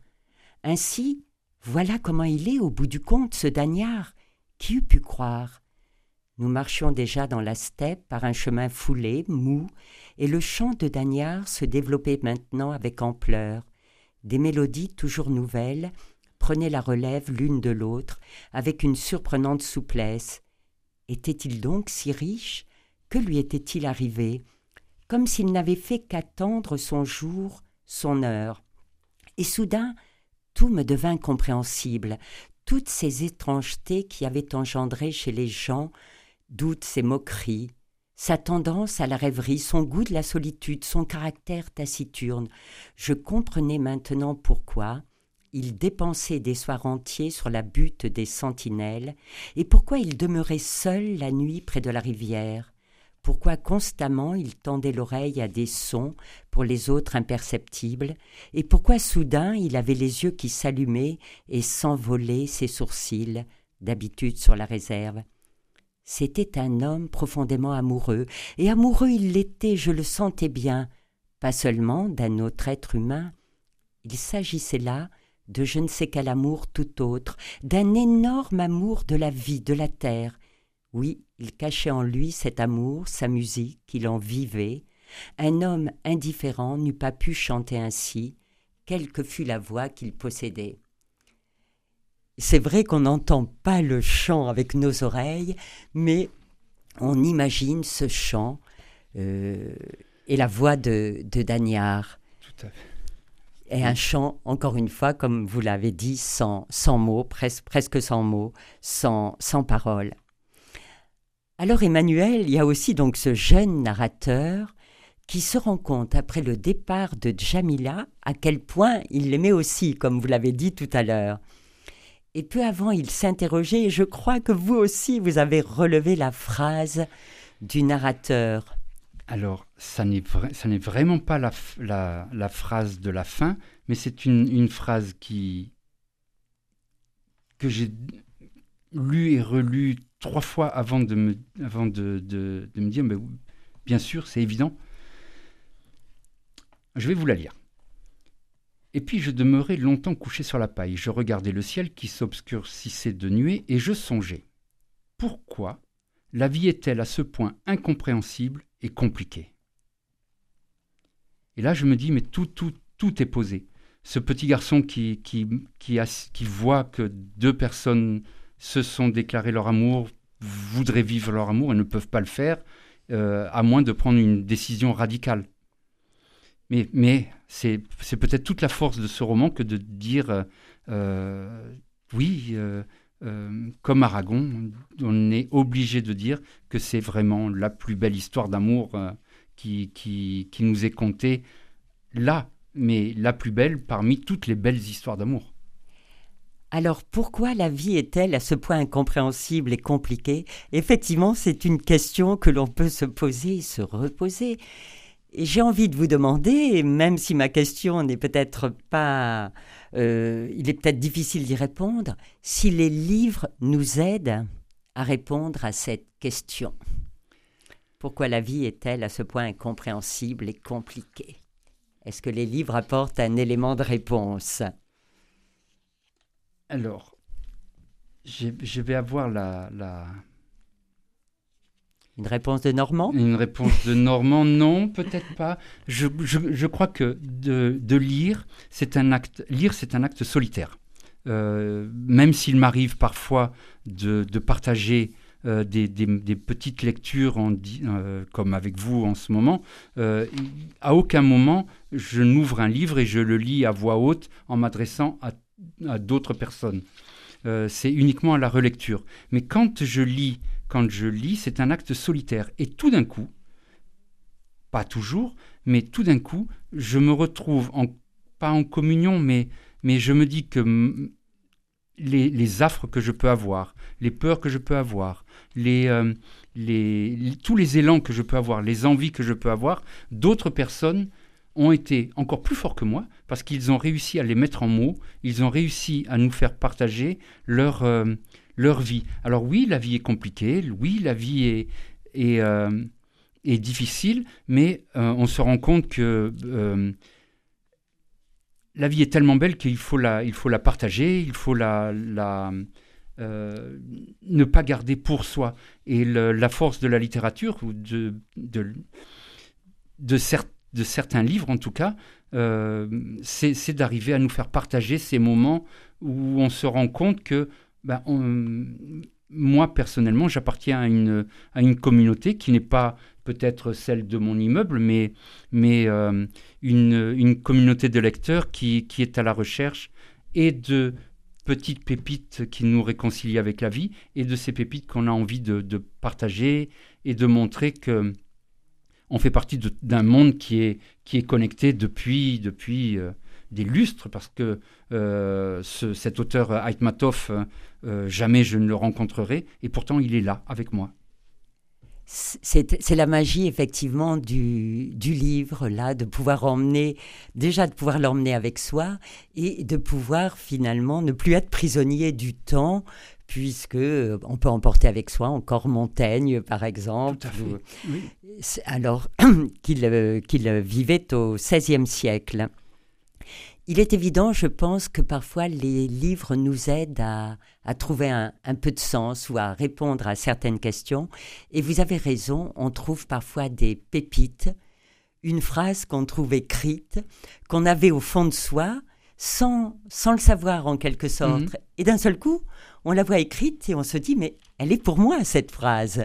Ainsi, voilà comment il est au bout du compte, ce Dagnard. Qui eût pu croire? Nous marchions déjà dans la steppe par un chemin foulé, mou, et le chant de Dagnard se développait maintenant avec ampleur. Des mélodies toujours nouvelles prenaient la relève l'une de l'autre avec une surprenante souplesse. Était-il donc si riche? Que lui était-il arrivé? Comme s'il n'avait fait qu'attendre son jour, son heure. Et soudain, tout me devint compréhensible, toutes ces étrangetés qui avaient engendré chez les gens doutes et moqueries, sa tendance à la rêverie, son goût de la solitude, son caractère taciturne. Je comprenais maintenant pourquoi il dépensait des soirs entiers sur la butte des sentinelles et pourquoi il demeurait seul la nuit près de la rivière, pourquoi constamment il tendait l'oreille à des sons pour les autres imperceptibles et pourquoi soudain il avait les yeux qui s'allumaient et s'envolaient ses sourcils, d'habitude sur la réserve. C'était un homme profondément amoureux, et amoureux il l'était, je le sentais bien, pas seulement d'un autre être humain. Il s'agissait là de je ne sais quel amour tout autre, d'un énorme amour de la vie, de la terre. Oui, il cachait en lui cet amour, sa musique, il en vivait. Un homme indifférent n'eût pas pu chanter ainsi, quelle que fût la voix qu'il possédait. C'est vrai qu'on n'entend pas le chant avec nos oreilles, mais on imagine ce chant euh, et la voix de, de Dagnard. Tout à fait. Et oui. Un chant, encore une fois, comme vous l'avez dit, sans, sans mots, pres- presque sans mots, sans, sans paroles. Alors Emmanuel, il y a aussi donc ce jeune narrateur qui se rend compte, après le départ de Djamila, à quel point il l'aimait aussi, comme vous l'avez dit tout à l'heure. Et peu avant, il s'interrogeait, et je crois que vous aussi, vous avez relevé la phrase du narrateur. Alors, ça n'est, vra- ça n'est vraiment pas la, f- la, la phrase de la fin, mais c'est une, une phrase qui, que j'ai lue et relue trois fois avant de me, avant de, de, de me dire, mais bien sûr, c'est évident. Je vais vous la lire. Et puis je demeurai longtemps couché sur la paille. Je regardais le ciel qui s'obscurcissait de nuées et je songeais. Pourquoi la vie est-elle à ce point incompréhensible et compliquée? Et là je me dis, mais tout, tout, tout est posé. Ce petit garçon qui, qui, qui, a, qui voit que deux personnes se sont déclarées leur amour, voudraient vivre leur amour et ne peuvent pas le faire, euh, à moins de prendre une décision radicale. Mais, mais c'est, c'est peut-être toute la force de ce roman que de dire, euh, oui, euh, euh, comme Aragon, on est obligé de dire que c'est vraiment la plus belle histoire d'amour euh, qui, qui, qui nous est contée là, mais la plus belle parmi toutes les belles histoires d'amour. Alors, pourquoi la vie est-elle à ce point incompréhensible et compliquée? Effectivement, c'est une question que l'on peut se poser et se reposer. Et j'ai envie de vous demander, même si ma question n'est peut-être pas... Euh, il est peut-être difficile d'y répondre, si les livres nous aident à répondre à cette question. Pourquoi la vie est-elle à ce point incompréhensible et compliquée? Est-ce que les livres apportent un élément de réponse? Alors, je, je vais avoir la... la... Une réponse de Normand? Une réponse de Normand, non, peut-être pas. Je, je, je crois que de, de lire, c'est un acte, lire, c'est un acte solitaire. Euh, même s'il m'arrive parfois de, de partager euh, des, des, des petites lectures en, euh, comme avec vous en ce moment, euh, à aucun moment je n'ouvre un livre et je le lis à voix haute en m'adressant à, à d'autres personnes. Euh, c'est uniquement à la relecture. Mais quand je lis, quand je lis, c'est un acte solitaire. Et tout d'un coup, pas toujours, mais tout d'un coup, je me retrouve, en, pas en communion, mais, mais je me dis que m- les, les affres que je peux avoir, les peurs que je peux avoir, les, euh, les, les, tous les élans que je peux avoir, les envies que je peux avoir, d'autres personnes ont été encore plus forts que moi parce qu'ils ont réussi à les mettre en mots, ils ont réussi à nous faire partager leur, euh, leur vie. Alors oui, la vie est compliquée, oui, la vie est, est, euh, est difficile, mais euh, on se rend compte que euh, la vie est tellement belle qu'il faut la, il faut la partager, il faut la, la, euh, ne pas garder pour soi. Et le, la force de la littérature, ou de, de, de, cer- de certains livres en tout cas, euh, c'est, c'est d'arriver à nous faire partager ces moments où on se rend compte que ben, on, moi personnellement, j'appartiens à une, à une communauté qui n'est pas peut-être celle de mon immeuble, mais, mais euh, une, une communauté de lecteurs qui, qui est à la recherche et de petites pépites qui nous réconcilient avec la vie et de ces pépites qu'on a envie de, de partager et de montrer que on fait partie de, d'un monde qui est, qui est connecté depuis, depuis euh, des lustres, parce que euh, ce, cet auteur Aitmatov, euh, jamais je ne le rencontrerai, et pourtant il est là avec moi. C'est, c'est la magie effectivement du, du livre, là, de pouvoir emmener, déjà de pouvoir l'emmener avec soi et de pouvoir finalement ne plus être prisonnier du temps, puisque on peut emporter avec soi encore Montaigne, par exemple. Tout à fait, ou, oui. Alors qu'il, euh, qu'il vivait au seizième siècle. Il est évident, je pense, que parfois les livres nous aident à, à trouver un, un peu de sens ou à répondre à certaines questions. Et vous avez raison, on trouve parfois des pépites, une phrase qu'on trouve écrite, qu'on avait au fond de soi, sans, sans le savoir en quelque sorte. Mm-hmm. Et d'un seul coup, on la voit écrite et on se dit, mais elle est pour moi, cette phrase.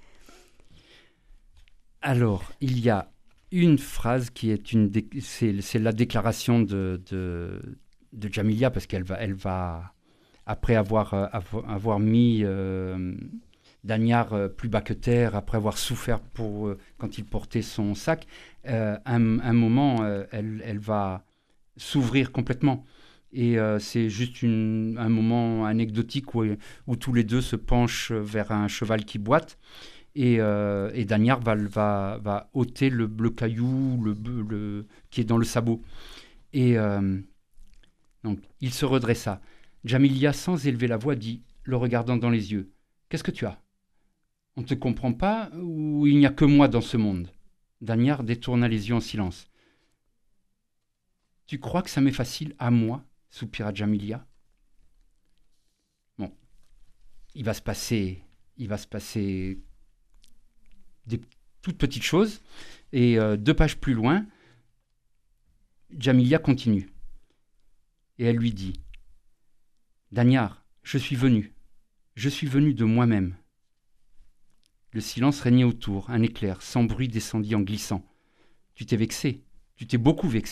Alors, il y a une phrase qui est une, dé- c'est, c'est la déclaration de, de, de Djamilia, parce qu'elle va, elle va après avoir, euh, avoir, avoir mis euh, Dagnard euh, plus bas que terre, après avoir souffert pour, euh, quand il portait son sac, euh, un, un moment, euh, elle, elle va s'ouvrir complètement. Et euh, c'est juste une, un moment anecdotique où, où tous les deux se penchent vers un cheval qui boite. Et, euh, et Dagnard va, va, va ôter le, le caillou le, le, qui est dans le sabot. Et euh, donc, il se redressa. Djamilia, sans élever la voix, dit, le regardant dans les yeux, « Qu'est-ce que tu as ? On ne te comprend pas ou il n'y a que moi dans ce monde ?» Dagnard détourna les yeux en silence. « Tu crois que ça m'est facile à moi ?» soupira Djamilia. Bon, il va se passer... Il va se passer... des toutes petites choses, et euh, deux pages plus loin, Djamilia continue. Et elle lui dit, « Dagnard, je suis venu, je suis venu de moi-même. » Le silence régnait autour, un éclair, sans bruit, descendit en glissant. « Tu t'es vexé, tu t'es beaucoup vexé. »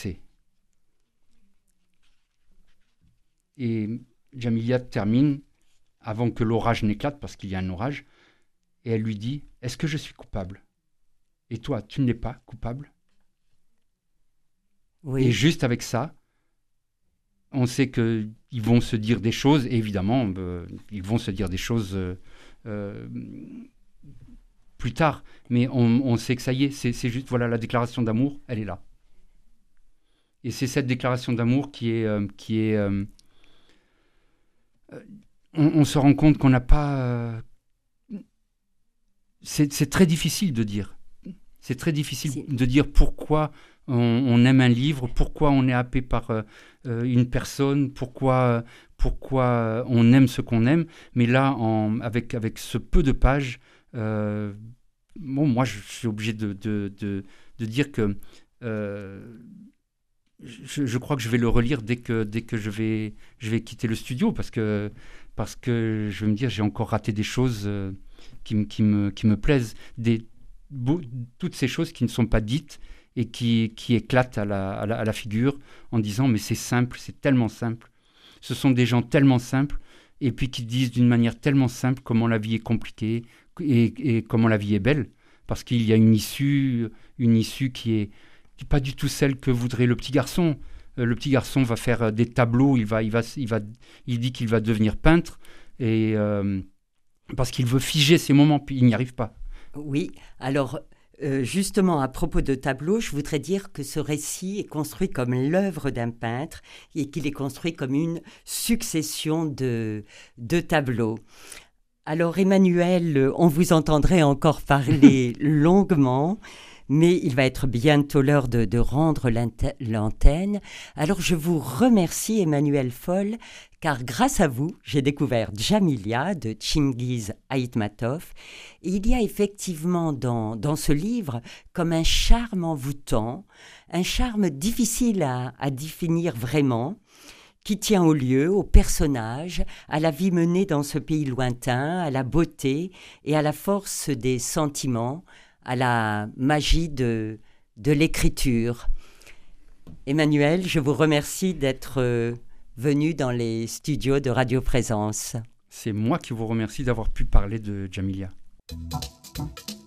Et Djamilia termine, avant que l'orage n'éclate, parce qu'il y a un orage, et elle lui dit, « Est-ce que je suis coupable ? Et toi, tu ne l'es pas coupable ?» Oui. Et juste avec ça, on sait qu'ils vont se dire des choses, et évidemment, euh, ils vont se dire des choses euh, euh, plus tard, mais on, on sait que ça y est, c'est, c'est juste, voilà, la déclaration d'amour, elle est là. Et c'est cette déclaration d'amour qui est... Euh, qui est euh, on, on se rend compte qu'on n'a pas... Euh, c'est, c'est très difficile de dire. C'est très difficile c'est... de dire pourquoi on, on aime un livre, pourquoi on est happé par euh, une personne, pourquoi, pourquoi on aime ce qu'on aime. Mais là, en, avec, avec ce peu de pages, euh, bon, moi, je suis obligé de, de, de, de dire que euh, je, je crois que je vais le relire dès que, dès que je, vais, je vais quitter le studio, parce que, parce que je vais me dire, j'ai encore raté des choses euh, qui, m- qui, me, qui me plaisent, des, beau- toutes ces choses qui ne sont pas dites et qui, qui éclatent à la, à, la, à la figure en disant, mais c'est simple, c'est tellement simple. Ce sont des gens tellement simples, et puis qui disent d'une manière tellement simple comment la vie est compliquée et, et comment la vie est belle, parce qu'il y a une issue, une issue qui est, qui est pas du tout celle que voudrait le petit garçon. Euh, le petit garçon va faire euh, des tableaux, il, va, il, va, il, va, il dit qu'il va devenir peintre, et, euh, parce qu'il veut figer ses moments, puis il n'y arrive pas. Oui, alors euh, justement à propos de tableaux, je voudrais dire que ce récit est construit comme l'œuvre d'un peintre et qu'il est construit comme une succession de, de tableaux. Alors Emmanuel, on vous entendrait encore parler longuement, mais il va être bientôt l'heure de, de rendre l'ante- l'antenne. Alors je vous remercie Emmanuel Foll, car grâce à vous, j'ai découvert Djamilia de Chingiz Aitmatov. Et il y a effectivement dans, dans ce livre comme un charme envoûtant, un charme difficile à, à définir vraiment, qui tient au lieu, au personnage, à la vie menée dans ce pays lointain, à la beauté et à la force des sentiments, à la magie de, de l'écriture. Emmanuel, je vous remercie d'être euh, venu dans les studios de Radio Présence. C'est moi qui vous remercie d'avoir pu parler de Djamilia.